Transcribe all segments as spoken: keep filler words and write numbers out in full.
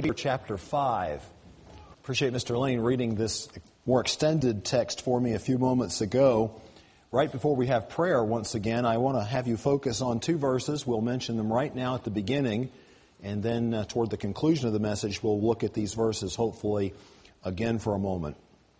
Peter chapter five. Appreciate Mister Lane reading this more extended text for me a few moments ago. Right before we have prayer once again, I want to have you focus on two verses. We'll mention them right now at the beginning, and then uh, toward the conclusion of the message, we'll look at these verses hopefully again for a moment.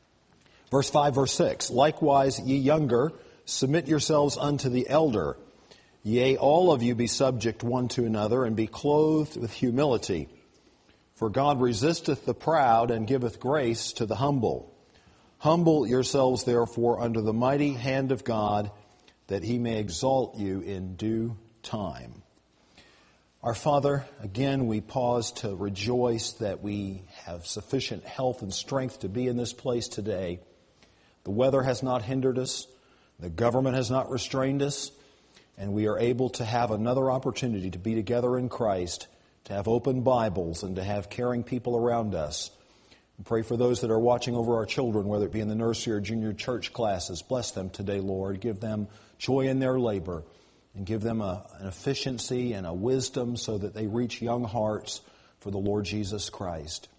Verse five, verse six, likewise, ye younger, submit yourselves unto the elder. Yea, all of you be subject one to another, and be clothed with humility. For God resisteth the proud, and giveth grace to the humble. Humble yourselves, therefore, under the mighty hand of God, that He may exalt you in due time. Our Father, again, we pause to rejoice that we have sufficient health and strength to be in this place today. The weather has not hindered us. The government has not restrained us. And we are able to have another opportunity to be together in Christ, to have open Bibles, and to have caring people around us. We pray for those that are watching over our children, whether it be in the nursery or junior church classes. Bless them today, Lord. Give them joy in their labor, and give them a, an efficiency and a wisdom so that they reach young hearts for the Lord Jesus Christ.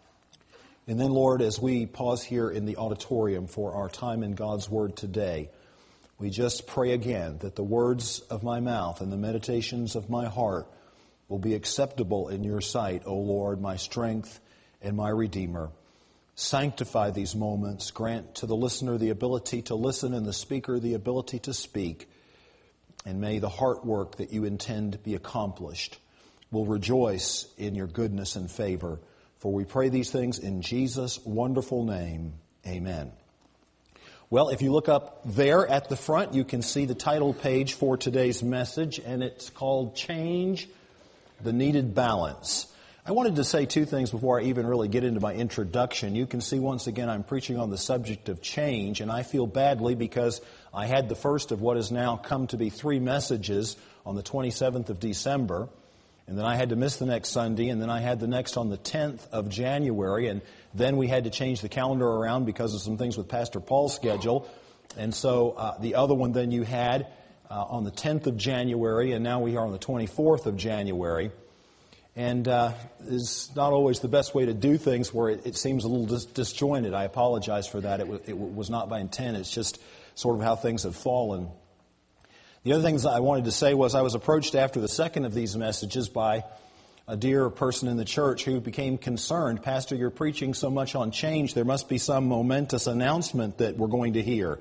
And then, Lord, as we pause here in the auditorium for our time in God's Word today, we just pray again that the words of my mouth and the meditations of my heart will be acceptable in your sight, O Lord, my strength and my Redeemer. Sanctify these moments. Grant to the listener the ability to listen and the speaker the ability to speak. And may the heart work that you intend be accomplished. We'll rejoice in your goodness and favor. For we pray these things in Jesus' wonderful name. Amen. Well, if you look up there at the front, you can see the title page for today's message, and it's called Change the Needed Balance. I wanted to say two things before I even really get into my introduction. You can see once again I'm preaching on the subject of change, and I feel badly because I had the first of what has now come to be three messages on the twenty-seventh of December, and then I had to miss the next Sunday, and then I had the next on the tenth of January, and then we had to change the calendar around because of some things with Pastor Paul's schedule, and so uh, the other one then you had Uh, on the tenth of January, and now we are on the twenty-fourth of January. And uh, it's not always the best way to do things where it, it seems a little dis- disjointed. I apologize for that. It, w- it w- was not by intent. It's just sort of how things have fallen. The other things I wanted to say was I was approached after the second of these messages by a dear person in the church who became concerned. Pastor, you're preaching so much on change, there must be some momentous announcement that we're going to hear.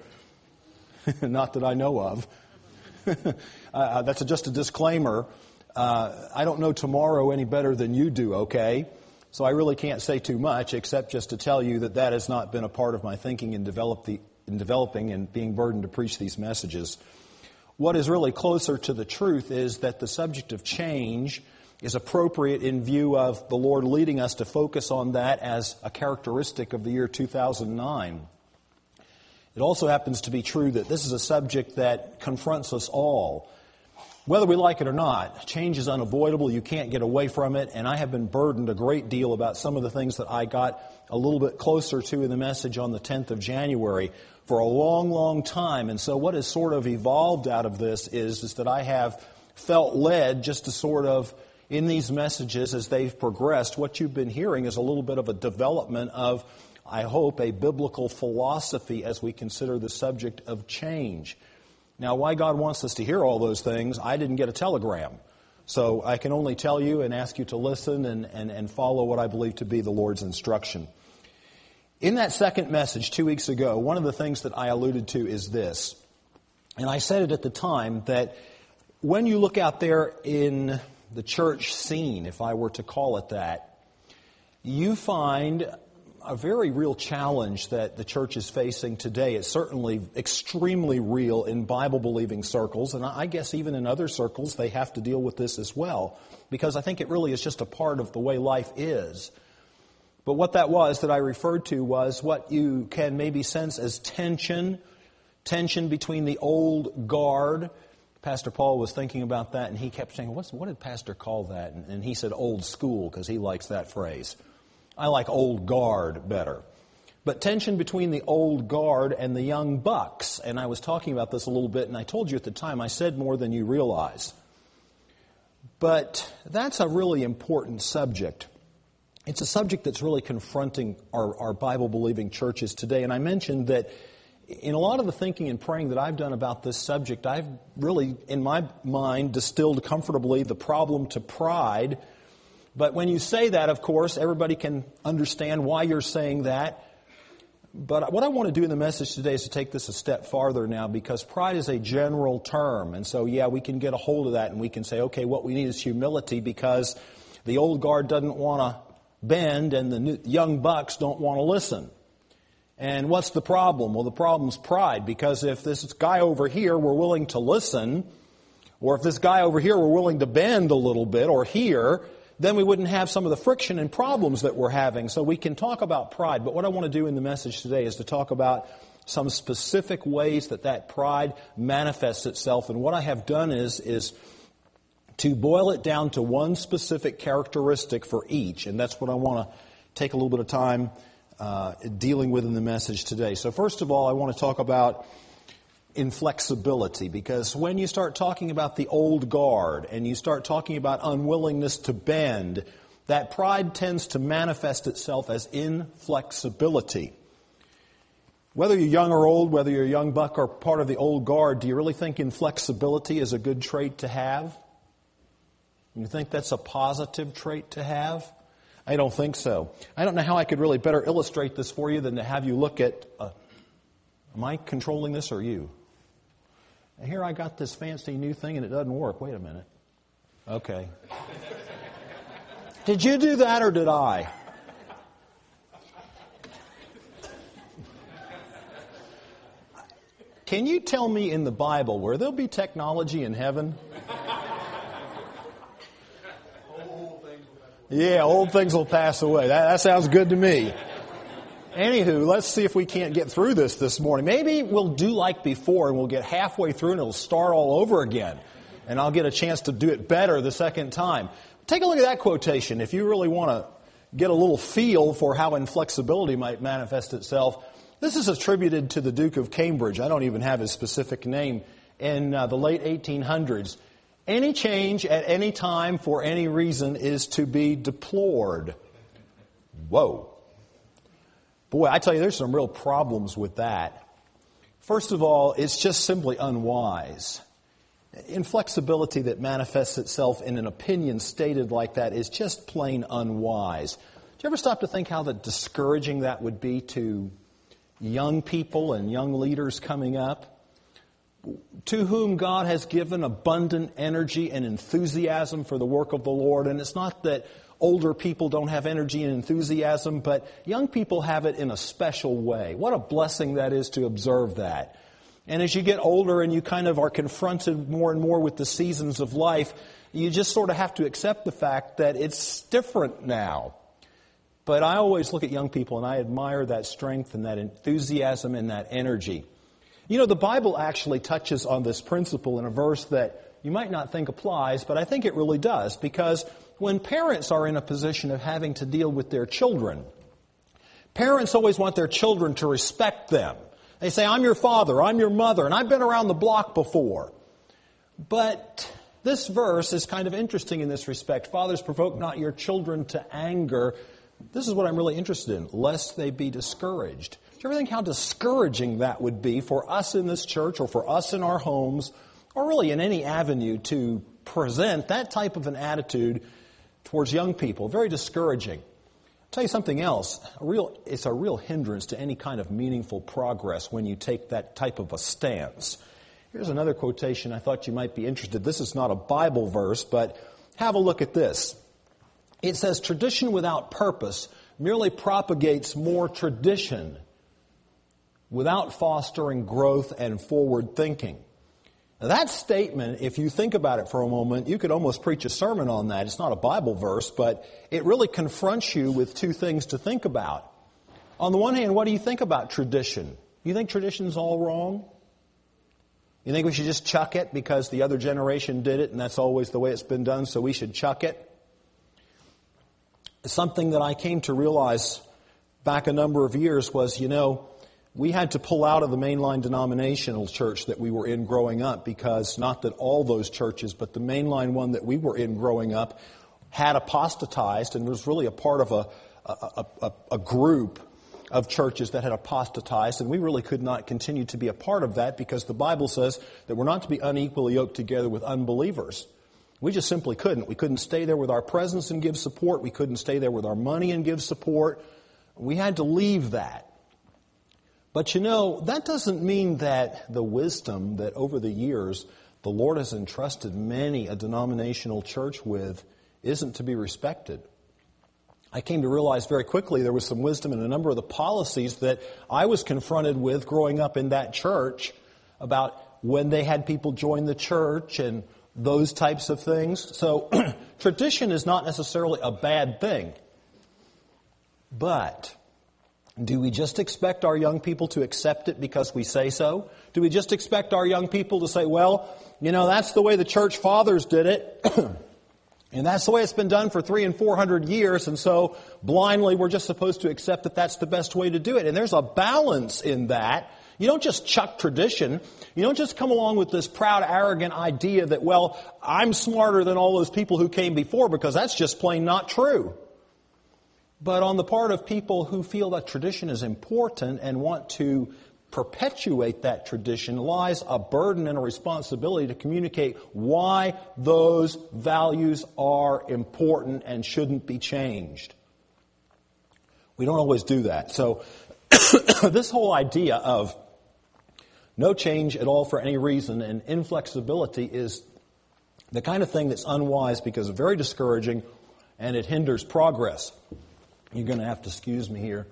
Not that I know of. uh, that's a, just a disclaimer. Uh, I don't know tomorrow any better than you do, okay? So I really can't say too much except just to tell you that that has not been a part of my thinking in, develop the, in developing and being burdened to preach these messages. What is really closer to the truth is that the subject of change is appropriate in view of the Lord leading us to focus on that as a characteristic of the year two thousand nine. It also happens to be true that this is a subject that confronts us all. Whether we like it or not, change is unavoidable. You can't get away from it. And I have been burdened a great deal about some of the things that I got a little bit closer to in the message on the tenth of January for a long, long time. And so what has sort of evolved out of this is, is that I have felt led just to sort of, in these messages as they've progressed, what you've been hearing is a little bit of a development of, I hope, a biblical philosophy as we consider the subject of change. Now, why God wants us to hear all those things, I didn't get a telegram. So I can only tell you and ask you to listen and, and, and follow what I believe to be the Lord's instruction. In that second message two weeks ago, one of the things that I alluded to is this. And I said it at the time that when you look out there in the church scene, if I were to call it that, you find a very real challenge that the church is facing today. It's certainly extremely real in Bible-believing circles, and I guess even in other circles they have to deal with this as well, because I think it really is just a part of the way life is. But what that was that I referred to was what you can maybe sense as tension, tension between the old guard. Pastor Paul was thinking about that, and he kept saying, What's, what did Pastor call that? And, and he said old school, because he likes that phrase. I like old guard better. But tension between the old guard and the young bucks. And I was talking about this a little bit, and I told you at the time, I said more than you realize. But that's a really important subject. It's a subject that's really confronting our, our Bible-believing churches today. And I mentioned that in a lot of the thinking and praying that I've done about this subject, I've really, in my mind, distilled comfortably the problem to pride. But when you say that, of course, everybody can understand why you're saying that. But what I want to do in the message today is to take this a step farther now, because pride is a general term. And so, yeah, we can get a hold of that and we can say, okay, what we need is humility, because the old guard doesn't want to bend and the new, young bucks don't want to listen. And what's the problem? Well, the problem's pride, because if this guy over here were willing to listen, or if this guy over here were willing to bend a little bit or hear, then we wouldn't have some of the friction and problems that we're having. So we can talk about pride, but what I want to do in the message today is to talk about some specific ways that that pride manifests itself. And what I have done is, is to boil it down to one specific characteristic for each. And that's what I want to take a little bit of time uh, dealing with in the message today. So first of all, I want to talk about inflexibility, because when you start talking about the old guard and you start talking about unwillingness to bend, that pride tends to manifest itself as inflexibility. Whether you're young or old, whether you're a young buck or part of the old guard, do you really think inflexibility is a good trait to have? You think that's a positive trait to have? I don't think so. I don't know how I could really better illustrate this for you than to have you look at, uh, am I controlling this or you? And here I got this fancy new thing and it doesn't work. Wait a minute. Okay. Did you do that or did I? Can you tell me in the Bible where there'll be technology in heaven? Yeah, old things will pass away. That, that sounds good to me. Anywho, let's see if we can't get through this this morning. Maybe we'll do like before and we'll get halfway through and it'll start all over again. And I'll get a chance to do it better the second time. Take a look at that quotation if you really want to get a little feel for how inflexibility might manifest itself. This is attributed to the Duke of Cambridge. I don't even have his specific name. In uh, the late eighteen hundreds. Any change at any time for any reason is to be deplored. Whoa. Boy, I tell you, there's some real problems with that. First of all, it's just simply unwise. Inflexibility that manifests itself in an opinion stated like that is just plain unwise. Do you ever stop to think how that discouraging that would be to young people and young leaders coming up, to whom God has given abundant energy and enthusiasm for the work of the Lord? And it's not that older people don't have energy and enthusiasm, but young people have it in a special way. What a blessing that is to observe that. And as you get older and you kind of are confronted more and more with the seasons of life, you just sort of have to accept the fact that it's different now. But I always look at young people and I admire that strength and that enthusiasm and that energy. You know, the Bible actually touches on this principle in a verse that you might not think applies, but I think it really does, because when parents are in a position of having to deal with their children, parents always want their children to respect them. They say, I'm your father, I'm your mother, and I've been around the block before. But this verse is kind of interesting in this respect. Fathers, provoke not your children to anger. This is what I'm really interested in, lest they be discouraged. Do you ever think how discouraging that would be for us in this church or for us in our homes or really in any avenue to present that type of an attitude towards young people? Very discouraging. I'll tell you something else. A real, it's a real hindrance to any kind of meaningful progress when you take that type of a stance. Here's another quotation I thought you might be interested. This is not a Bible verse, but have a look at this. It says, tradition without purpose merely propagates more tradition without fostering growth and forward thinking. Now that statement, if you think about it for a moment, you could almost preach a sermon on that. It's not a Bible verse, but it really confronts you with two things to think about. On the one hand, what do you think about tradition? You think tradition's all wrong? You think we should just chuck it because the other generation did it and that's always the way it's been done, so we should chuck it? Something that I came to realize back a number of years was, you know, we had to pull out of the mainline denominational church that we were in growing up, because not that all those churches, but the mainline one that we were in growing up had apostatized and was really a part of a, a, a, a group of churches that had apostatized, and we really could not continue to be a part of that because the Bible says that we're not to be unequally yoked together with unbelievers. We just simply couldn't. We couldn't stay there with our presence and give support. We couldn't stay there with our money and give support. We had to leave that. But you know, that doesn't mean that the wisdom that over the years the Lord has entrusted many a denominational church with isn't to be respected. I came to realize very quickly there was some wisdom in a number of the policies that I was confronted with growing up in that church about when they had people join the church and those types of things. So tradition is not necessarily a bad thing. But do we just expect our young people to accept it because we say so? Do we just expect our young people to say, well, you know, that's the way the church fathers did it. And that's the way it's been done for three and four hundred years, and so blindly we're just supposed to accept that that's the best way to do it. And there's a balance in that. You don't just chuck tradition. You don't just come along with this proud, arrogant idea that, well, I'm smarter than all those people who came before, because that's just plain not true. But on the part of people who feel that tradition is important and want to perpetuate that tradition lies a burden and a responsibility to communicate why those values are important and shouldn't be changed. We don't always do that. So this whole idea of no change at all for any reason and inflexibility is the kind of thing that's unwise because it's very discouraging and it hinders progress. You're going to have to excuse me here.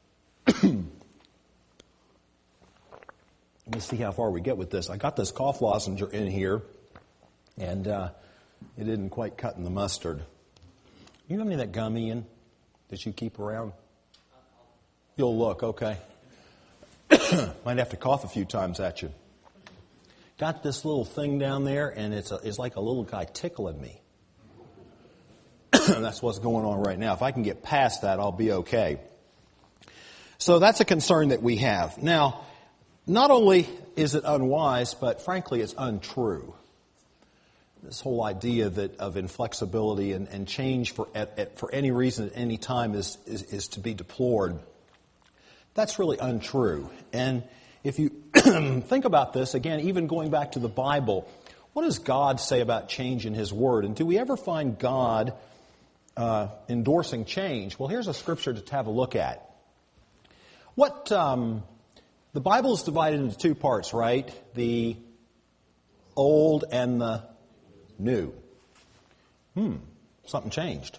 Let me see how far we get with this. I got this cough lozenge in here, and uh, it didn't quite cut in the mustard. You have any of that gum, Ian, that you keep around? You'll look, okay. Might have to cough a few times at you. Got this little thing down there, and it's, a, it's like a little guy tickling me. That's what's going on right now. If I can get past that, I'll be okay. So that's a concern that we have. Now, not only is it unwise, but frankly, it's untrue. This whole idea that of inflexibility and, and change for at, at, for any reason at any time is, is, is to be deplored. That's really untrue. And if you think about this, again, even going back to the Bible, what does God say about change in His Word? And do we ever find God uh, endorsing change? Well, here's a scripture to have a look at. What... Um, The Bible is divided into two parts, right? The old and the new. Hmm, something changed.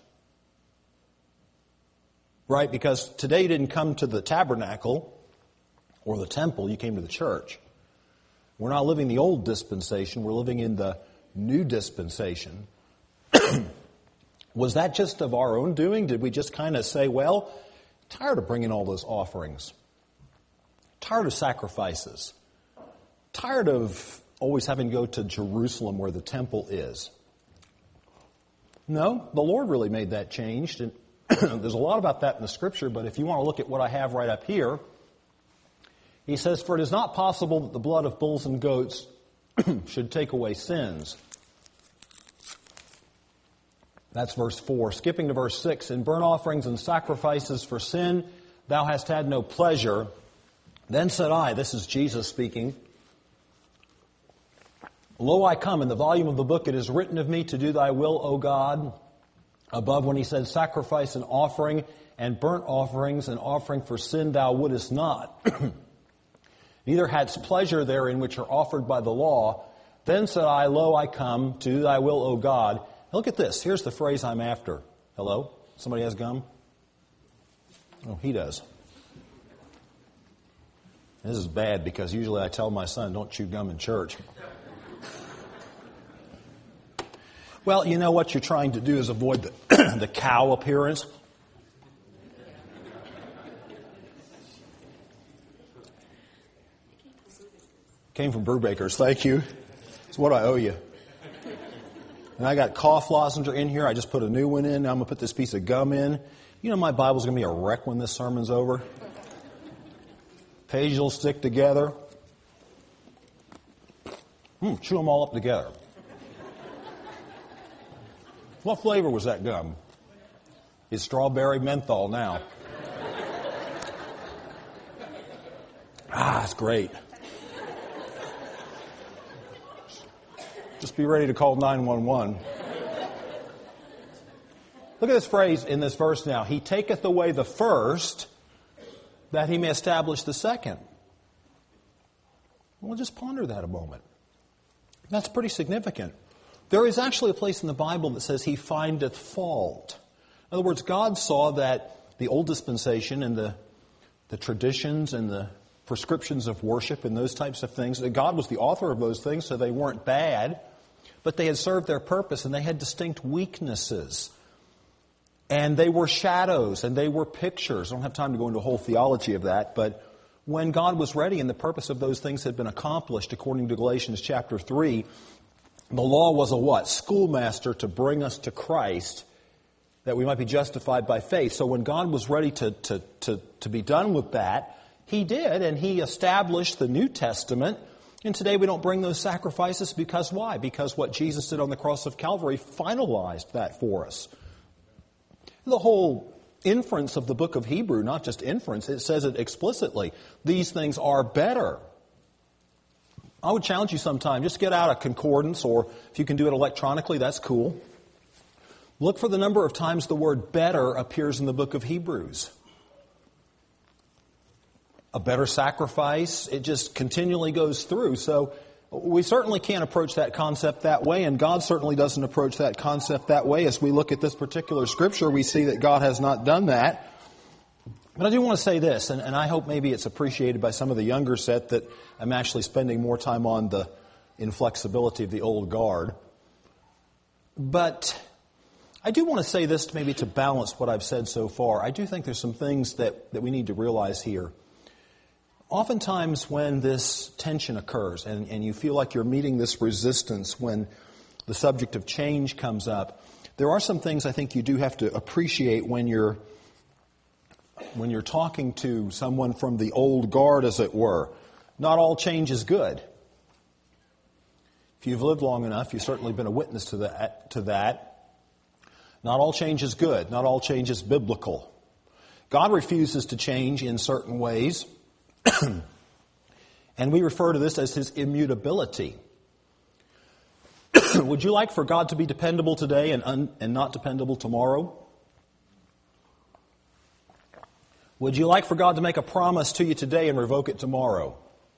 Right? Because today you didn't come to the tabernacle or the temple, you came to the church. We're not living the old dispensation, we're living in the new dispensation. Was that just of our own doing? Did we just kind of say, well, tired of bringing all those offerings? Tired of sacrifices. Tired of always having to go to Jerusalem where the temple is. No, the Lord really made that change. And there's a lot about that in the Scripture, but if you want to look at what I have right up here, He says, "For it is not possible that the blood of bulls and goats should take away sins." That's verse four. Skipping to verse six. "In burnt offerings and sacrifices for sin, thou hast had no pleasure. Then said I," this is Jesus speaking, "Lo, I come, in the volume of the book it is written of me to do thy will, O God." Above, when he said sacrifice and offering and burnt offerings and offering for sin thou wouldest not. Neither hadst pleasure therein which are offered by the law. Then said I, Lo, I come to do thy will, O God. Now look at this. Here's the phrase I'm after. Hello? Somebody has gum? Oh, he does. This is bad because usually I tell my son, don't chew gum in church. Well, you know what you're trying to do is avoid the, the cow appearance. Came from Brubaker's, thank you. It's what I owe you. And I got cough lozenger in here. I just put a new one in. Now I'm going to put this piece of gum in. You know my Bible's going to be a wreck when this sermon's over. Pages will stick together. Mm, chew them all up together. What flavor was that gum? It's strawberry menthol now. Ah, it's great. Just be ready to call nine one one. Look at this phrase in this verse now. He taketh away the first, that he may establish the second. Well, just ponder that a moment. That's pretty significant. There is actually a place in the Bible that says he findeth fault. In other words, God saw that the old dispensation and the, the traditions and the prescriptions of worship and those types of things, that God was the author of those things, so they weren't bad, but they had served their purpose and they had distinct weaknesses. And they were shadows and they were pictures. I don't have time to go into a whole theology of that, but when God was ready and the purpose of those things had been accomplished, according to Galatians chapter three, the law was a what? Schoolmaster to bring us to Christ, that we might be justified by faith. So when God was ready to, to, to, to be done with that, He did, and He established the New Testament. And today we don't bring those sacrifices because why? Because what Jesus did on the cross of Calvary finalized that for us. The whole inference of the book of Hebrew, not just inference, it says it explicitly. These things are better. I would challenge you sometime, just get out a concordance, or if you can do it electronically, that's cool. Look for the number of times the word better appears in the book of Hebrews. A better sacrifice, it just continually goes through. So we certainly can't approach that concept that way, and God certainly doesn't approach that concept that way. As we look at this particular scripture, we see that God has not done that. But I do want to say this, and, and I hope maybe it's appreciated by some of the younger set that I'm actually spending more time on the inflexibility of the old guard. But I do want to say this maybe to balance what I've said so far. I do think there's some things that, that we need to realize here. Oftentimes when this tension occurs and, and you feel like you're meeting this resistance when the subject of change comes up, there are some things I think you do have to appreciate when you're when you're talking to someone from the old guard, as it were. Not all change is good. If you've lived long enough, you've certainly been a witness to that. To that. Not all change is good. Not all change is biblical. God refuses to change in certain ways. And we refer to this as His immutability. Would you like for God to be dependable today and, un, and not dependable tomorrow? Would you like for God to make a promise to you today and revoke it tomorrow?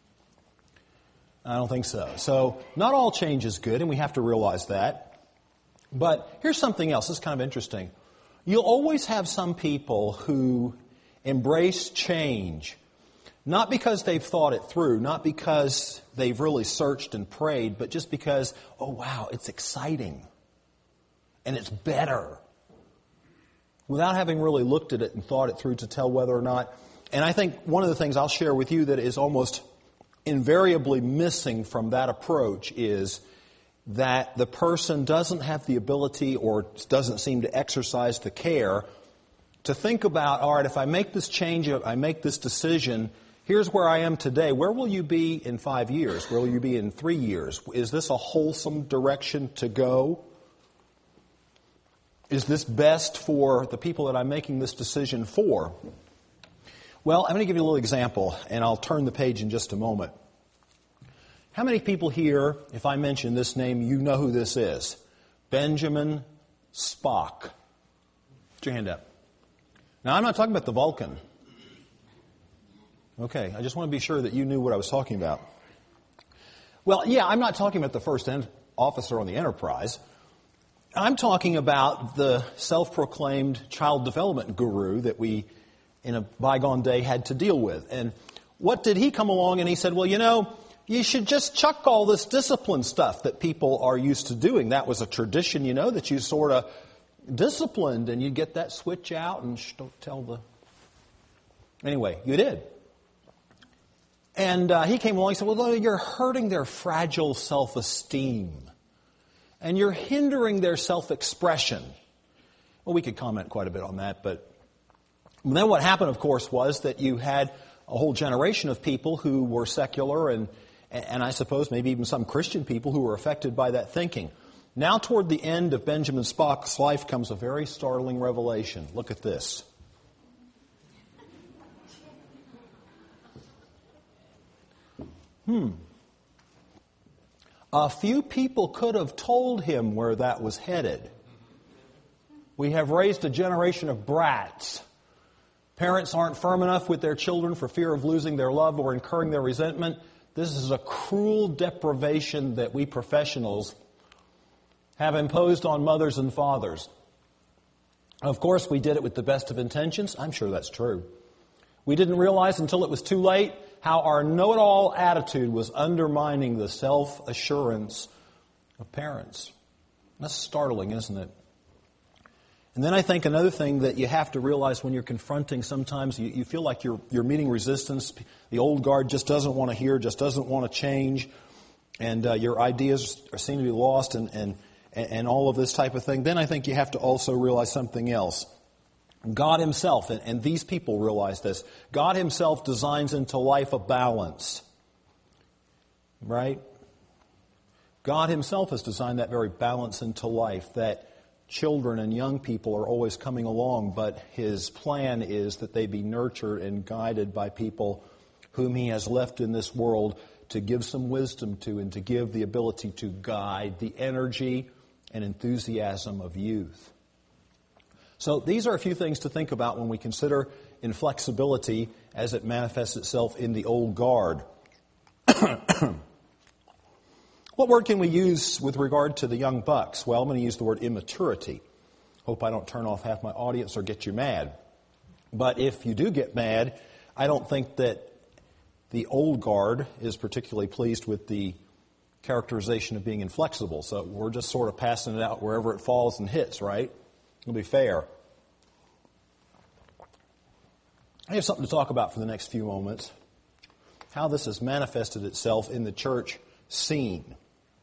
I don't think so. So, not all change is good, and we have to realize that. But here's something else. This is kind of interesting. You'll always have some people who embrace change, not because they've thought it through, not because they've really searched and prayed, but just because, oh wow, it's exciting, and it's better, without having really looked at it and thought it through to tell whether or not. And I think one of the things I'll share with you that is almost invariably missing from that approach is that the person doesn't have the ability or doesn't seem to exercise the care to think about, all right, if I make this change, I make this decision, here's where I am today. Where will you be in five years? Where will you be in three years? Is this a wholesome direction to go? Is this best for the people that I'm making this decision for? Well, I'm going to give you a little example, and I'll turn the page in just a moment. How many people here, if I mention this name, you know who this is? Benjamin Spock. Put your hand up. Now, I'm not talking about the Vulcan. Okay, I just want to be sure that you knew what I was talking about. Well, yeah, I'm not talking about the first officer on the Enterprise. I'm talking about the self-proclaimed child development guru that we, in a bygone day, had to deal with. And what did he come along and he said, well, you know, you should just chuck all this discipline stuff that people are used to doing. That was a tradition, you know, that you sort of disciplined and you get that switch out and shh, don't tell the... Anyway, you did. And uh, he came along and said, well, you're hurting their fragile self-esteem. And you're hindering their self-expression. Well, we could comment quite a bit on that, but then what happened, of course, was that you had a whole generation of people who were secular and, and I suppose maybe even some Christian people who were affected by that thinking. Now toward the end of Benjamin Spock's life comes a very startling revelation. Look at this. Hmm. A few people could have told him where that was headed. We have raised a generation of brats. Parents aren't firm enough with their children for fear of losing their love or incurring their resentment. This is a cruel deprivation that we professionals have imposed on mothers and fathers. Of course, we did it with the best of intentions. I'm sure that's true. We didn't realize until it was too late how our know-it-all attitude was undermining the self-assurance of parents. That's startling, isn't it? And then I think another thing that you have to realize when you're confronting, sometimes you, you feel like you're, you're meeting resistance. The old guard just doesn't want to hear, just doesn't want to change, and uh, your ideas are seem to be lost and, and, and all of this type of thing. Then I think you have to also realize something else. God Himself, and, and these people realize this, God Himself designs into life a balance. Right? God Himself has designed that very balance into life, that children and young people are always coming along, but His plan is that they be nurtured and guided by people whom He has left in this world to give some wisdom to and to give the ability to guide the energy and enthusiasm of youth. So these are a few things to think about when we consider inflexibility as it manifests itself in the old guard. What word can we use with regard to the young bucks? Well, I'm going to use the word immaturity. Hope I don't turn off half my audience or get you mad. But if you do get mad, I don't think that the old guard is particularly pleased with the characterization of being inflexible. So we're just sort of passing it out wherever it falls and hits, right? It'll be fair. I have something to talk about for the next few moments. How this has manifested itself in the church scene.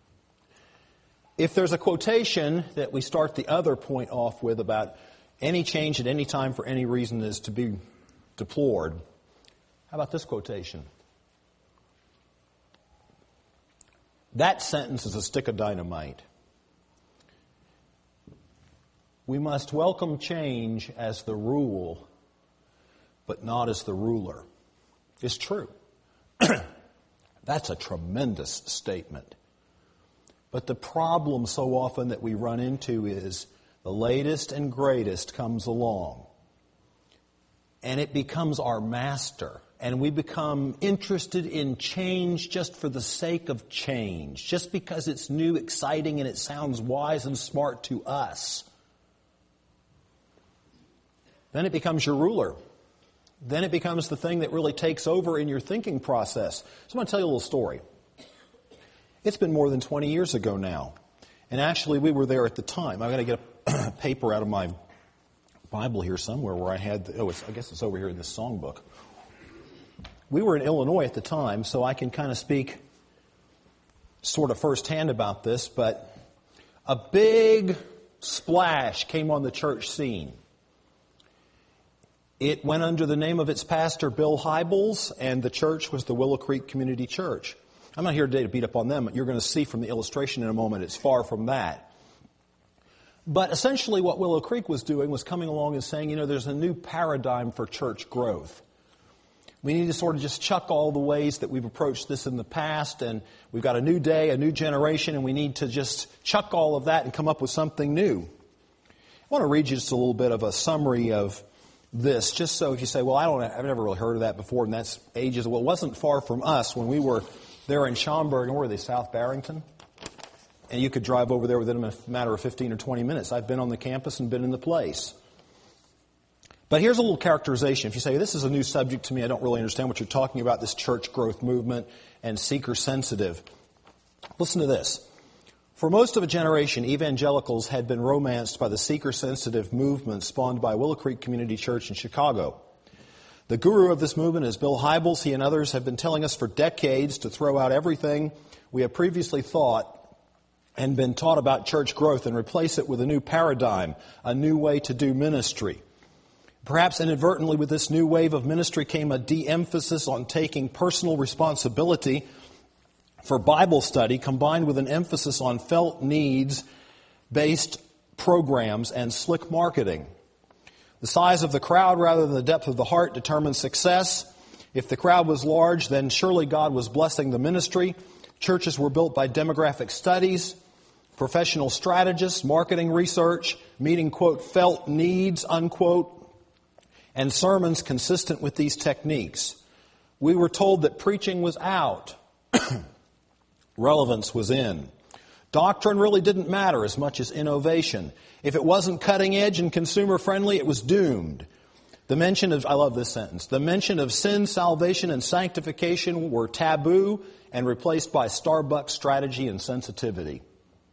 If there's a quotation that we start the other point off with about any change at any time for any reason is to be deplored, how about this quotation? That sentence is a stick of dynamite. We must welcome change as the rule, but not as the ruler. It's true. That's a tremendous statement. But the problem so often that we run into is the latest and greatest comes along. And it becomes our master. And we become interested in change just for the sake of change. Just because it's new, exciting, and it sounds wise and smart to us. Then it becomes your ruler. Then it becomes the thing that really takes over in your thinking process. So I'm going to tell you a little story. It's been more than twenty years ago now. And actually, we were there at the time. I've got to get a paper out of my Bible here somewhere where I had, the, oh, it's, I guess it's over here in this songbook. We were in Illinois at the time, so I can kind of speak sort of firsthand about this, but a big splash came on the church scene. It went under the name of its pastor, Bill Hybels, and the church was the Willow Creek Community Church. I'm not here today to beat up on them. You're going to see from the illustration in a moment, it's far from that. But essentially what Willow Creek was doing was coming along and saying, you know, there's a new paradigm for church growth. We need to sort of just chuck all the ways that we've approached this in the past, and we've got a new day, a new generation, and we need to just chuck all of that and come up with something new. I want to read you just a little bit of a summary of this, just so if you say, well, I don't, I've never really heard of that before, and that's ages. Well, it wasn't far from us when we were there in Schaumburg, and where were they, South Barrington? And you could drive over there within a matter of fifteen or twenty minutes. I've been on the campus and been in the place. But here's a little characterization. If you say, this is a new subject to me, I don't really understand what you're talking about, this church growth movement and seeker-sensitive. Listen to this. For most of a generation, evangelicals had been romanced by the seeker-sensitive movement spawned by Willow Creek Community Church in Chicago. The guru of this movement is Bill Hybels. He and others have been telling us for decades to throw out everything we have previously thought and been taught about church growth and replace it with a new paradigm, a new way to do ministry. Perhaps inadvertently with this new wave of ministry came a de-emphasis on taking personal responsibility for Bible study combined with an emphasis on felt needs based programs and slick marketing. The size of the crowd rather than the depth of the heart determines success. If the crowd was large, then surely God was blessing the ministry. Churches were built by demographic studies, professional strategists, marketing research, meeting, quote, felt needs, unquote, and sermons consistent with these techniques. We were told that preaching was out. Relevance was in. Doctrine really didn't matter as much as innovation. If it wasn't cutting edge and consumer friendly, it was doomed. The mention of, I love this sentence, the mention of sin, salvation, and sanctification were taboo and replaced by Starbucks strategy and sensitivity.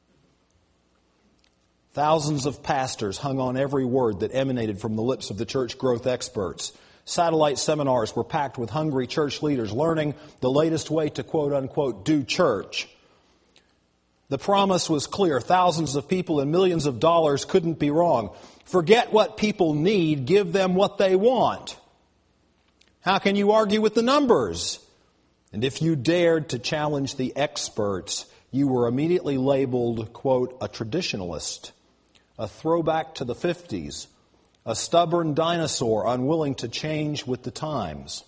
Thousands of pastors hung on every word that emanated from the lips of the church growth experts. Satellite seminars were packed with hungry church leaders learning the latest way to, quote unquote, do church. The promise was clear. Thousands of people and millions of dollars couldn't be wrong. Forget what people need. Give them what they want. How can you argue with the numbers? And if you dared to challenge the experts, you were immediately labeled, quote, a traditionalist, a throwback to the fifties, a stubborn dinosaur unwilling to change with the times.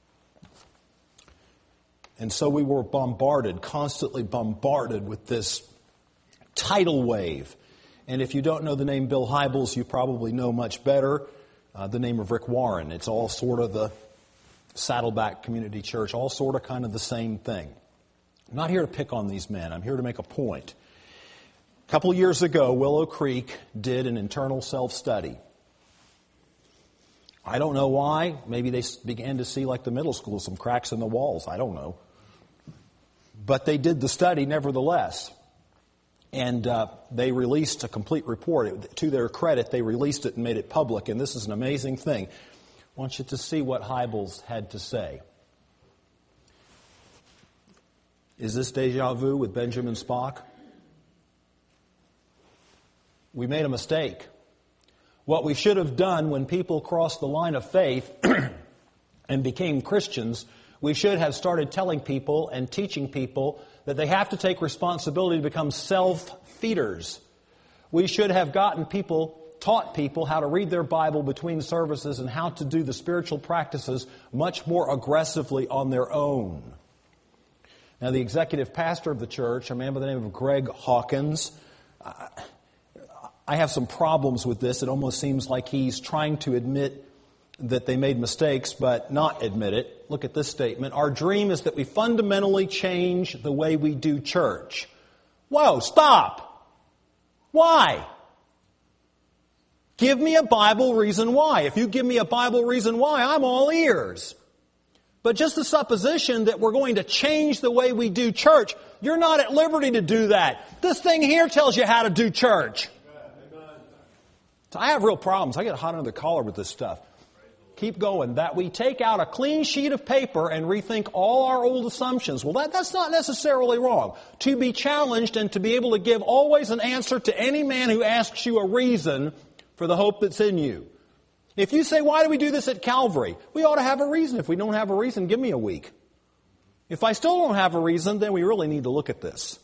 And so we were bombarded, constantly bombarded with this tidal wave. And if you don't know the name Bill Hybels, you probably know much better uh, the name of Rick Warren. It's all sort of the Saddleback Community Church, all sort of kind of the same thing. I'm not here to pick on these men. I'm here to make a point. A couple of years ago, Willow Creek did an internal self-study. I don't know why. Maybe they began to see, like the middle school, some cracks in the walls. I don't know. But they did the study nevertheless. And uh, they released a complete report. To their credit, they released it and made it public. And this is an amazing thing. I want you to see what Hybels had to say. Is this deja vu with Benjamin Spock? We made a mistake. What we should have done when people crossed the line of faith and became Christians, we should have started telling people and teaching people that they have to take responsibility to become self-feeders. We should have gotten people, taught people how to read their Bible between services and how to do the spiritual practices much more aggressively on their own. Now, the executive pastor of the church, a man by the name of Greg Hawkins, uh, I have some problems with this. It almost seems like he's trying to admit that they made mistakes, but not admit it. Look at this statement. Our dream is that we fundamentally change the way we do church. Whoa, stop! Why? Give me a Bible reason why. If you give me a Bible reason why, I'm all ears. But just the supposition that we're going to change the way we do church, you're not at liberty to do that. This thing here tells you how to do church. So I have real problems. I get hot under the collar with this stuff. Keep going. That we take out a clean sheet of paper and rethink all our old assumptions. Well, that, that's not necessarily wrong. To be challenged and to be able to give always an answer to any man who asks you a reason for the hope that's in you. If you say, why do we do this at Calvary? We ought to have a reason. If we don't have a reason, give me a week. If I still don't have a reason, then we really need to look at this.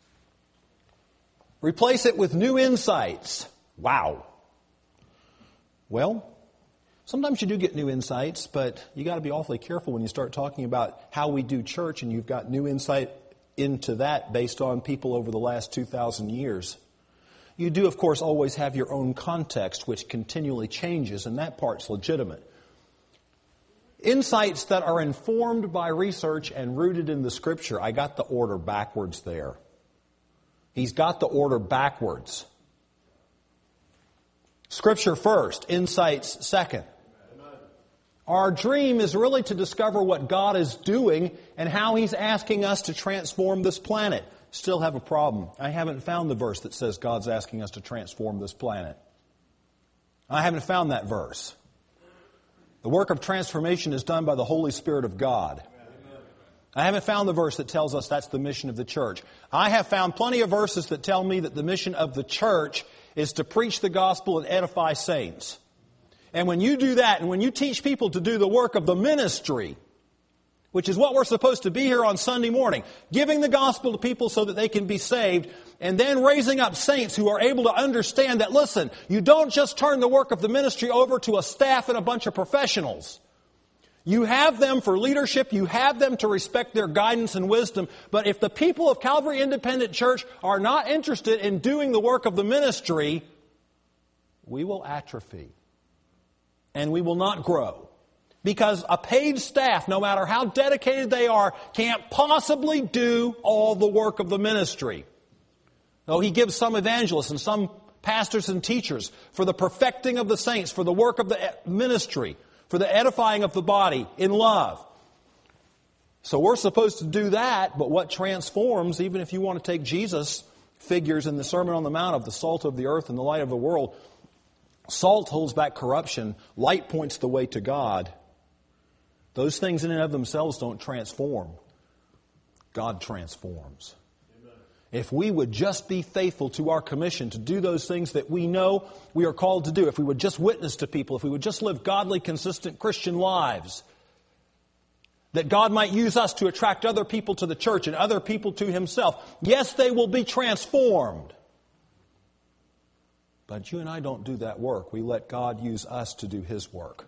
Replace it with new insights. Wow. Well, sometimes you do get new insights, but you got to be awfully careful when you start talking about how we do church and you've got new insight into that based on people over the last two thousand years. You do, of course, always have your own context, which continually changes, and that part's legitimate. Insights that are informed by research and rooted in the Scripture. I got the order backwards there. He's got the order backwards. Scripture first, insights second. Our dream is really to discover what God is doing and how He's asking us to transform this planet. Still have a problem. I haven't found the verse that says God's asking us to transform this planet. I haven't found that verse. The work of transformation is done by the Holy Spirit of God. I haven't found the verse that tells us that's the mission of the church. I have found plenty of verses that tell me that the mission of the church is to preach the gospel and edify saints. And when you do that, and when you teach people to do the work of the ministry, which is what we're supposed to be here on Sunday morning, giving the gospel to people so that they can be saved, and then raising up saints who are able to understand that, listen, you don't just turn the work of the ministry over to a staff and a bunch of professionals. You have them for leadership, you have them to respect their guidance and wisdom, but if the people of Calvary Independent Church are not interested in doing the work of the ministry, we will atrophy and we will not grow. Because a paid staff, no matter how dedicated they are, can't possibly do all the work of the ministry. Though He gives some evangelists and some pastors and teachers for the perfecting of the saints, for the work of the ministry, for the edifying of the body in love. So we're supposed to do that, but what transforms, even if you want to take Jesus' figures in the Sermon on the Mount of the salt of the earth and the light of the world, salt holds back corruption, light points the way to God. Those things in and of themselves don't transform. God transforms. Amen. If we would just be faithful to our commission to do those things that we know we are called to do, if we would just witness to people, if we would just live godly, consistent Christian lives, that God might use us to attract other people to the church and other people to Himself, yes, they will be transformed. But you and I don't do that work. We let God use us to do His work.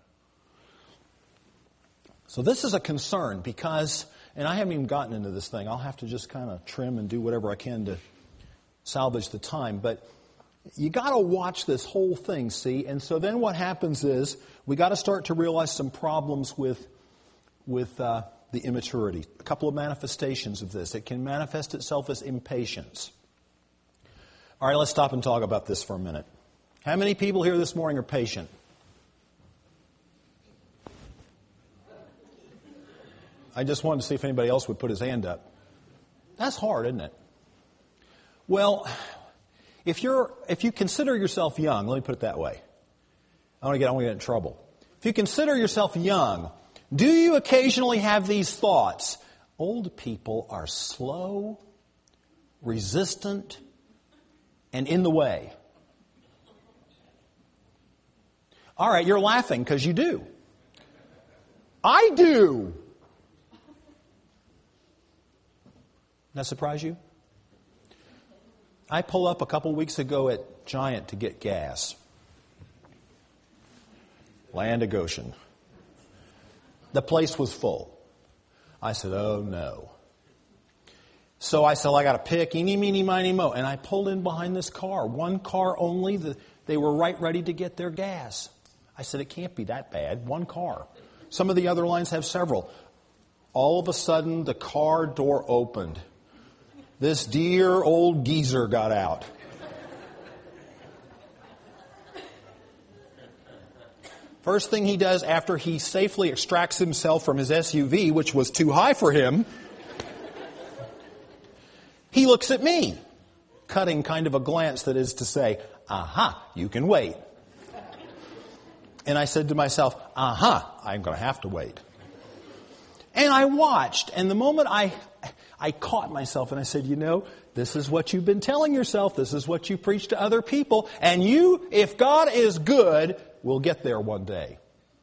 So this is a concern because, and I haven't even gotten into this thing, I'll have to just kind of trim and do whatever I can to salvage the time, but you got to watch this whole thing, see? And so then what happens is we got to start to realize some problems with with uh, the immaturity. A couple of manifestations of this. It can manifest itself as impatience. All right, let's stop and talk about this for a minute. How many people here this morning are patient? I just wanted to see if anybody else would put his hand up. That's hard, isn't it? Well, if you're if you consider yourself young, let me put it that way. I want to get I want to get in trouble. If you consider yourself young, do you occasionally have these thoughts? Old people are slow, resistant, and in the way. All right, you're laughing because you do. I do. Does that surprise you? I pull up a couple weeks ago at Giant to get gas. Land of Goshen. The place was full. I said, oh no. So I said, well, I got to pick, eeny, meeny, miny, mo. And I pulled in behind this car. One car only. The, they were right ready to get their gas. I said, it can't be that bad. One car. Some of the other lines have several. All of a sudden, the car door opened. This dear old geezer got out. First thing he does after he safely extracts himself from his S U V, which was too high for him, he looks at me, cutting kind of a glance that is to say, aha, you can wait. And I said to myself, aha, I'm going to have to wait. And I watched, and the moment I I caught myself and I said, you know, this is what you've been telling yourself. This is what you preach to other people. And you, if God is good, will get there one day.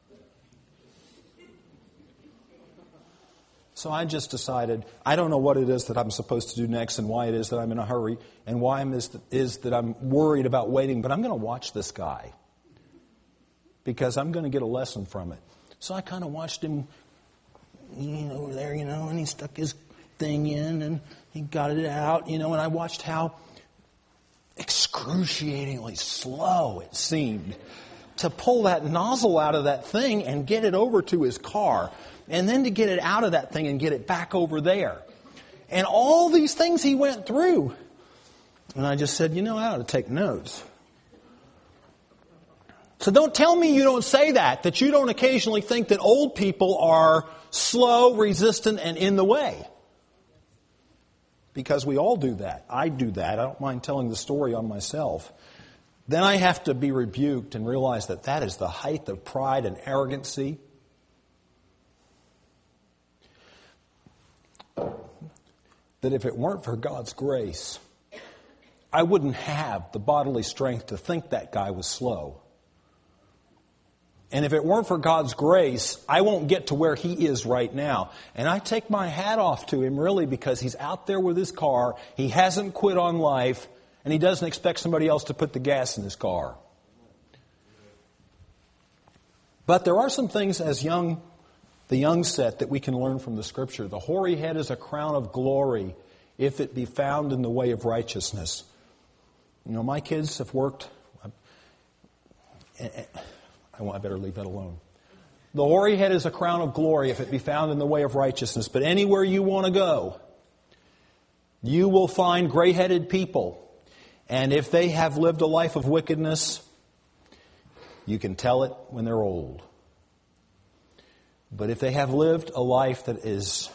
So I just decided, I don't know what it is that I'm supposed to do next and why it is that I'm in a hurry and why it is, is that I'm worried about waiting, but I'm going to watch this guy because I'm going to get a lesson from it. So I kind of watched him over there, you know, and he stuck his thing in and he got it out, you know, and I watched how excruciatingly slow it seemed to pull that nozzle out of that thing and get it over to his car, and then to get it out of that thing and get it back over there. And all these things he went through. And I just said, you know, I ought to take notes. So don't tell me you don't say that, that you don't occasionally think that old people are slow, resistant, and in the way. Because we all do that. I do that. I don't mind telling the story on myself. Then I have to be rebuked and realize that that is the height of pride and arrogancy. That if it weren't for God's grace, I wouldn't have the bodily strength to think that guy was slow. And if it weren't for God's grace, I won't get to where he is right now. And I take my hat off to him, really, because he's out there with his car. He hasn't quit on life, and he doesn't expect somebody else to put the gas in his car. But there are some things as young, the young set that we can learn from the Scripture. The hoary head is a crown of glory if it be found in the way of righteousness. You know, my kids have worked... I better leave that alone. The hoary head is a crown of glory if it be found in the way of righteousness. But anywhere you want to go, you will find gray-headed people. And if they have lived a life of wickedness, you can tell it when they're old. But if they have lived a life that is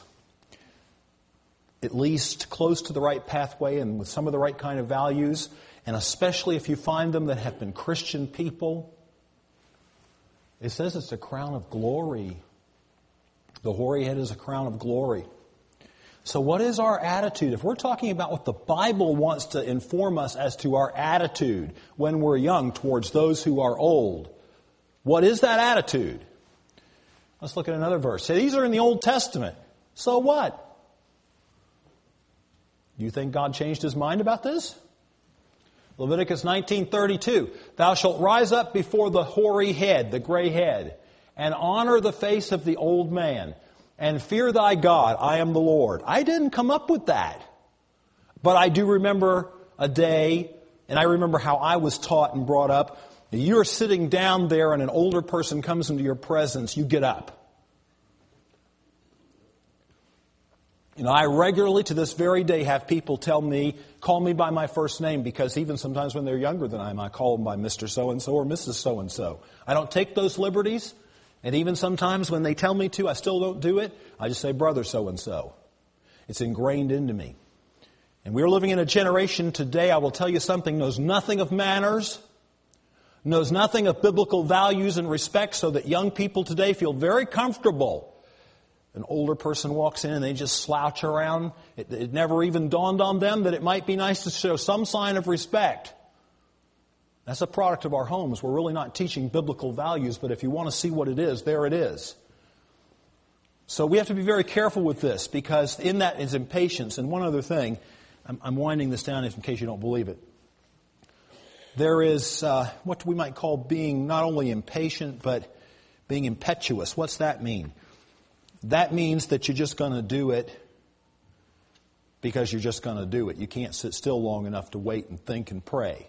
at least close to the right pathway and with some of the right kind of values, and especially if you find them that have been Christian people, it says it's a crown of glory. The hoary head is a crown of glory. So what is our attitude? If we're talking about what the Bible wants to inform us as to our attitude when we're young towards those who are old, what is that attitude? Let's look at another verse. Say, these are in the Old Testament. So what? Do you think God changed his mind about this? Leviticus nineteen thirty-two, thou shalt rise up before the hoary head, the gray head, and honor the face of the old man, and fear thy God, I am the Lord. I didn't come up with that. But I do remember a day, and I remember how I was taught and brought up. You're sitting down there and an older person comes into your presence, you get up. You know, I regularly, to this very day, have people tell me, call me by my first name, because even sometimes when they're younger than I am, I call them by Mister So-and-so or Missus So-and-so. I don't take those liberties, and even sometimes when they tell me to, I still don't do it. I just say, Brother So-and-so. It's ingrained into me. And we're living in a generation today, I will tell you something, knows nothing of manners, knows nothing of biblical values and respect, so that young people today feel very comfortable. An older person walks in and they just slouch around. It, it never even dawned on them that it might be nice to show some sign of respect. That's a product of our homes. We're really not teaching biblical values, but if you want to see what it is, there it is. So we have to be very careful with this, because in that is impatience. And one other thing, I'm, I'm winding this down in case you don't believe it. There is uh, what we might call being not only impatient, but being impetuous. What's that mean? That means that you're just going to do it because you're just going to do it. You can't sit still long enough to wait and think and pray.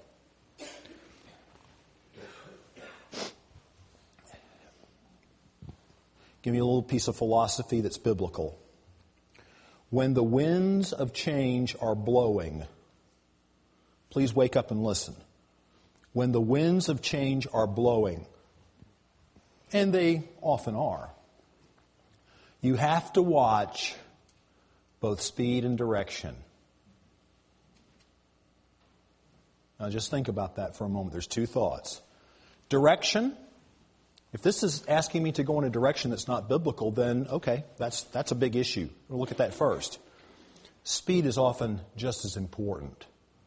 Give me a little piece of philosophy that's biblical. When the winds of change are blowing, please wake up and listen. When the winds of change are blowing, and they often are, you have to watch both speed and direction. Now just think about that for a moment. There's two thoughts. Direction. If this is asking me to go in a direction that's not biblical, then okay, that's that's a big issue. We'll look at that first. Speed is often just as important.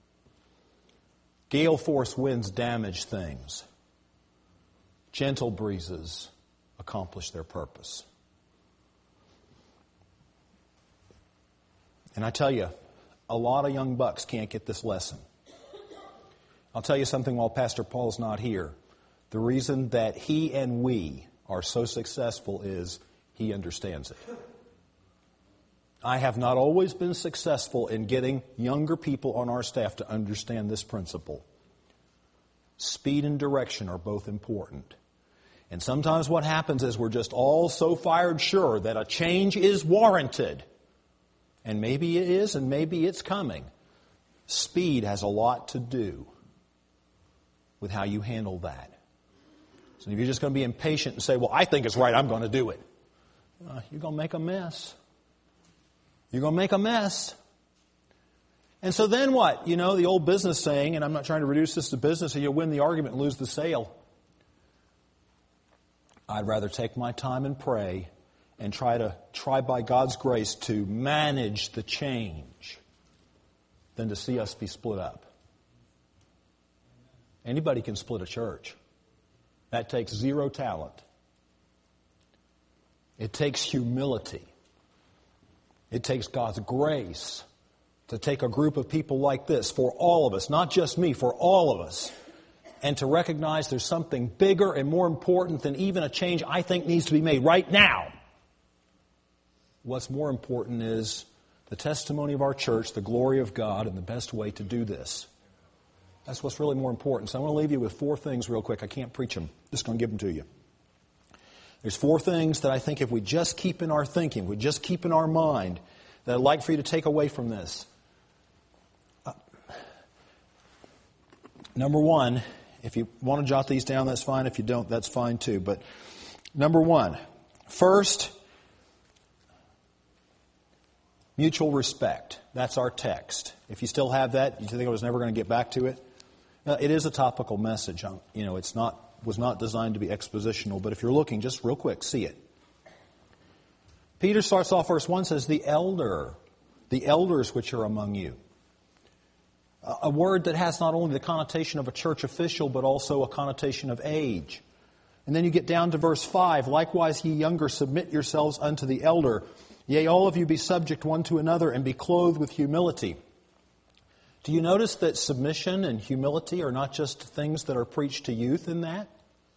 Gale force winds damage things. Gentle breezes accomplish their purpose. And I tell you, a lot of young bucks can't get this lesson. I'll tell you something while Pastor Paul's not here. The reason that he and we are so successful is he understands it. I have not always been successful in getting younger people on our staff to understand this principle. Speed and direction are both important. And sometimes what happens is we're just all so fired sure that a change is warranted. And maybe it is, and maybe it's coming. Speed has a lot to do with how you handle that. So if you're just going to be impatient and say, well, I think it's right, I'm going to do it. Uh, you're going to make a mess. You're going to make a mess. And so then what? You know, the old business saying, and I'm not trying to reduce this to business, so you'll win the argument and lose the sale. I'd rather take my time and pray and try to try by God's grace to manage the change than to see us be split up. Anybody can split a church. That takes zero talent. It takes humility. It takes God's grace to take a group of people like this, for all of us, not just me, for all of us, and to recognize there's something bigger and more important than even a change I think needs to be made right now. What's more important is the testimony of our church, the glory of God, and the best way to do this. That's what's really more important. So I want to leave you with four things real quick. I can't preach them. Just going to give them to you. There's four things that I think if we just keep in our thinking, we just keep in our mind, that I'd like for you to take away from this. Uh, number one, if you want to jot these down, that's fine. If you don't, that's fine too. But number one, first, mutual respect. That's our text. If you still have that, you think I was never going to get back to it? Uh, it is a topical message. Um, you know, it's not was not designed to be expositional, but if you're looking, just real quick, see it. Peter starts off verse one, says, the elder, the elders which are among you. A, a word that has not only the connotation of a church official, but also a connotation of age. And then you get down to verse five, likewise ye younger submit yourselves unto the elder. Yea, all of you be subject one to another, and be clothed with humility. Do you notice that submission and humility are not just things that are preached to youth in that?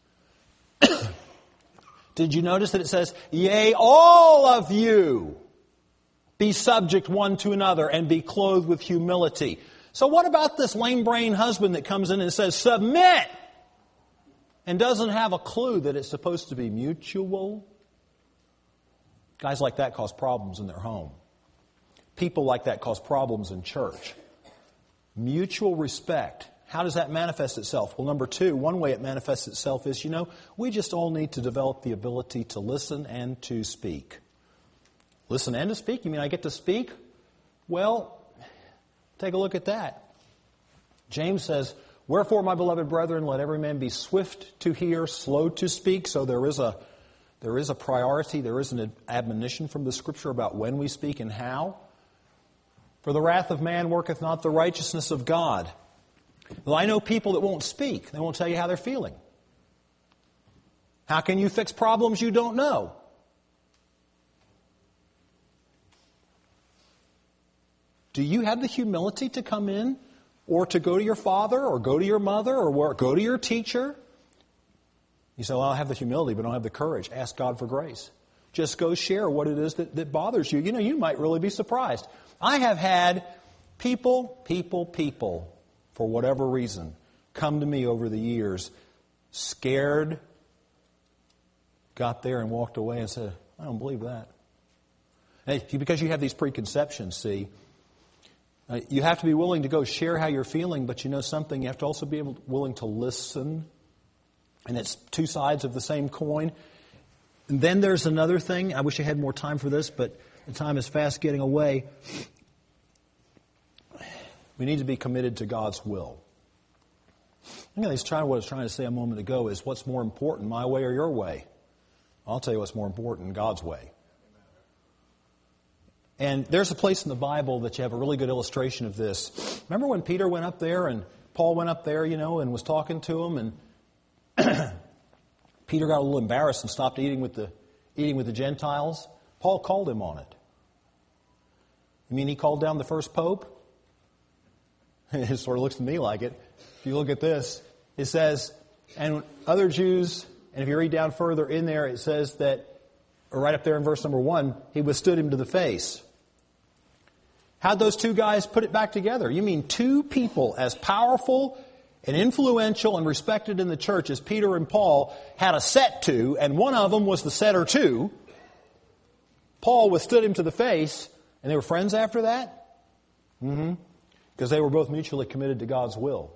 Did you notice that it says, yea, all of you be subject one to another and be clothed with humility? So what about this lame-brained husband that comes in and says, submit, and doesn't have a clue that it's supposed to be mutual? Guys like that cause problems in their home. People like that cause problems in church. Mutual respect. How does that manifest itself? Well, number two, one way it manifests itself is, you know, we just all need to develop the ability to listen and to speak. Listen and to speak? You mean I get to speak? Well, take a look at that. James says, wherefore, my beloved brethren, let every man be swift to hear, slow to speak. So there is a there is a priority, there is an admonition from the Scripture about when we speak and how. For the wrath of man worketh not the righteousness of God. Well, I know people that won't speak. They won't tell you how they're feeling. How can you fix problems you don't know? Do you have the humility to come in or to go to your father or go to your mother or go to your teacher? You say, well, I have the humility but I don't have the courage. Ask God for grace. Just go share what it is that, that bothers you. You know, you might really be surprised. I have had people, people, people, for whatever reason, come to me over the years, scared, got there and walked away and said, I don't believe that. And because you have these preconceptions, see, uh, you have to be willing to go share how you're feeling, but you know something, you have to also be able, willing to listen. And it's two sides of the same coin. And then there's another thing. I wish I had more time for this, but the time is fast getting away. We need to be committed to God's will. I think that's what I was trying to say a moment ago is what's more important, my way or your way? I'll tell you what's more important, God's way. And there's a place in the Bible that you have a really good illustration of this. Remember when Peter went up there and Paul went up there, you know, and was talking to him, and Peter got a little embarrassed and stopped eating with the eating with the Gentiles? Paul called him on it. You mean he called down the first pope? It sort of looks to me like it. If you look at this, it says, and other Jews, and if you read down further in there, it says that, or right up there in verse number one, he withstood him to the face. How'd those two guys put it back together? You mean two people as powerful and influential and respected in the church as Peter and Paul had a set to, and one of them was the setter too. Paul withstood him to the face, and they were friends after that? Mm-hmm. Because they were both mutually committed to God's will.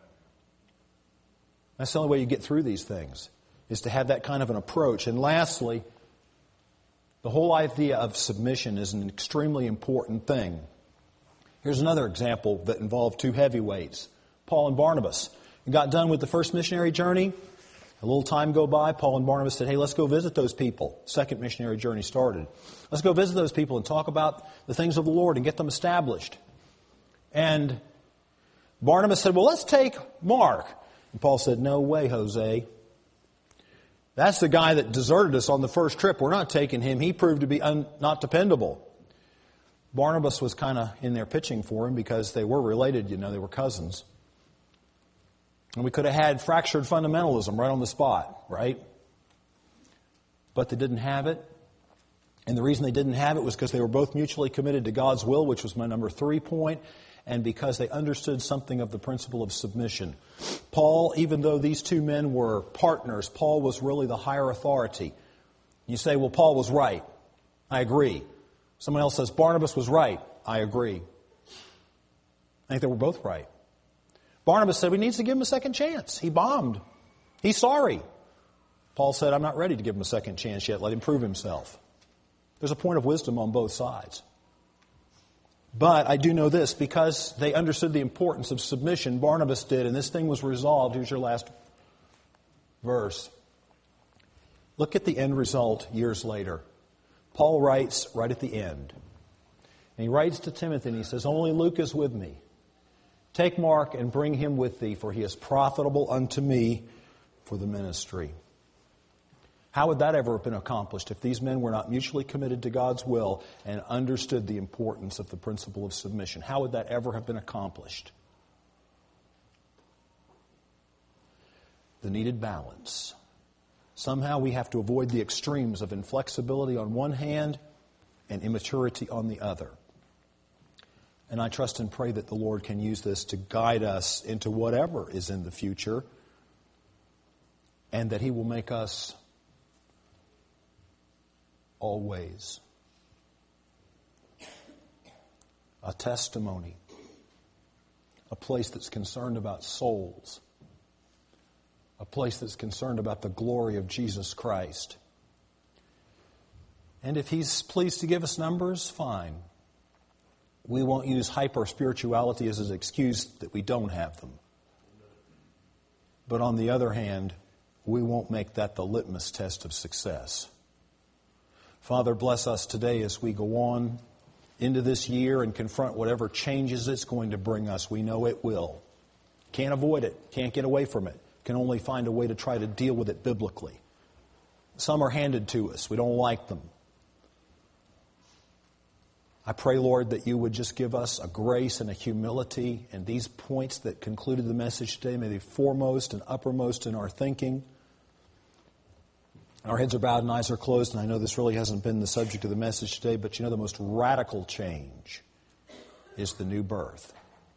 That's the only way you get through these things, is to have that kind of an approach. And lastly, the whole idea of submission is an extremely important thing. Here's another example that involved two heavyweights, Paul and Barnabas. We got done with the first missionary journey. A little time go by, Paul and Barnabas said, hey, let's go visit those people. Second missionary journey started. Let's go visit those people and talk about the things of the Lord and get them established. And Barnabas said, well, let's take Mark. And Paul said, no way, Jose. That's the guy that deserted us on the first trip. We're not taking him. He proved to be un, not dependable. Barnabas was kind of in there pitching for him because they were related, you know, they were cousins. And we could have had fractured fundamentalism right on the spot, right? But they didn't have it. And the reason they didn't have it was because they were both mutually committed to God's will, which was my number three point, and because they understood something of the principle of submission. Paul, even though these two men were partners, Paul was really the higher authority. You say, well, Paul was right. I agree. Someone else says, Barnabas was right. I agree. I think they were both right. Barnabas said, we need to give him a second chance. He bombed. He's sorry. Paul said, I'm not ready to give him a second chance yet. Let him prove himself. There's a point of wisdom on both sides. But I do know this, because they understood the importance of submission, Barnabas did, and this thing was resolved. Here's your last verse. Look at the end result years later. Paul writes right at the end. And he writes to Timothy and he says, only Luke is with me. Take Mark and bring him with thee, for he is profitable unto me for the ministry. How would that ever have been accomplished if these men were not mutually committed to God's will and understood the importance of the principle of submission? How would that ever have been accomplished? The needed balance. Somehow we have to avoid the extremes of inflexibility on one hand and immaturity on the other. And I trust and pray that the Lord can use this to guide us into whatever is in the future, and that He will make us always a testimony, a place that's concerned about souls, a place that's concerned about the glory of Jesus Christ. And if He's pleased to give us numbers, fine. We won't use hyper-spirituality as an excuse that we don't have them. But on the other hand, we won't make that the litmus test of success. Father, bless us today as we go on into this year and confront whatever changes it's going to bring us. We know it will. Can't avoid it. Can't get away from it. Can only find a way to try to deal with it biblically. Some are handed to us. We don't like them. I pray, Lord, that you would just give us a grace and a humility, and these points that concluded the message today may be foremost and uppermost in our thinking. Our heads are bowed and eyes are closed, and I know this really hasn't been the subject of the message today, but you know the most radical change is the new birth.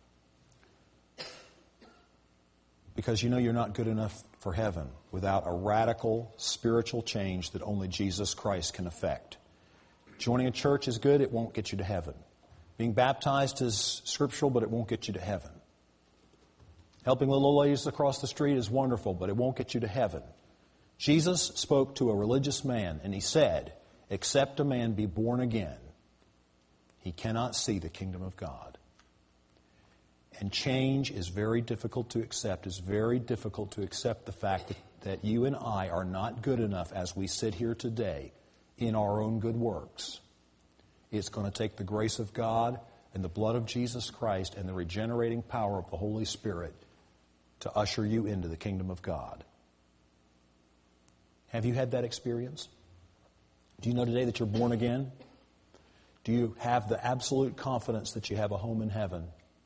Because you know you're not good enough for heaven without a radical spiritual change that only Jesus Christ can effect. Joining a church is good, it won't get you to heaven. Being baptized is scriptural, but it won't get you to heaven. Helping little ladies across the street is wonderful, but it won't get you to heaven. Jesus spoke to a religious man, and He said, except a man be born again, he cannot see the kingdom of God. And change is very difficult to accept. It's very difficult to accept the fact that, that you and I are not good enough as we sit here today in our own good works. It's going to take the grace of God and the blood of Jesus Christ and the regenerating power of the Holy Spirit to usher you into the kingdom of God. Have you had that experience? Do you know today that you're born again? Do you have the absolute confidence that you have a home in heaven?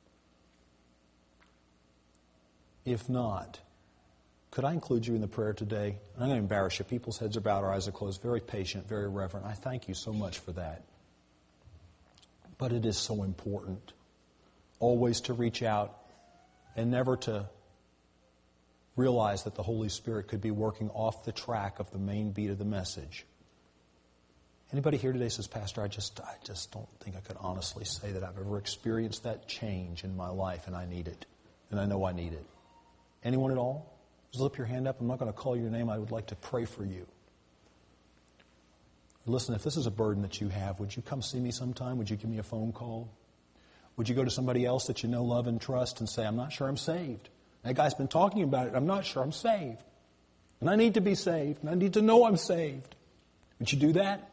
If not, could I include you in the prayer today? I'm going to embarrass you. People's heads are bowed, our eyes are closed. Very patient, very reverent. I thank you so much for that. But it is so important always to reach out and never to realize that the Holy Spirit could be working off the track of the main beat of the message. Anybody here today says, Pastor, I just, I just don't think I could honestly say that I've ever experienced that change in my life, and I need it. And I know I need it. Anyone at all? Just slip your hand up. I'm not going to call your name. I would like to pray for you. Listen, if this is a burden that you have, would you come see me sometime? Would you give me a phone call? Would you go to somebody else that you know, love, and trust and say, I'm not sure I'm saved. That guy's been talking about it. I'm not sure I'm saved. And I need to be saved. And I need to know I'm saved. Would you do that?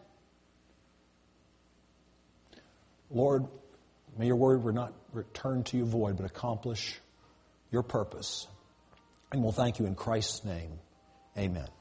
Lord, may your word not return to you void, but accomplish your purpose. And we'll thank you in Christ's name. Amen.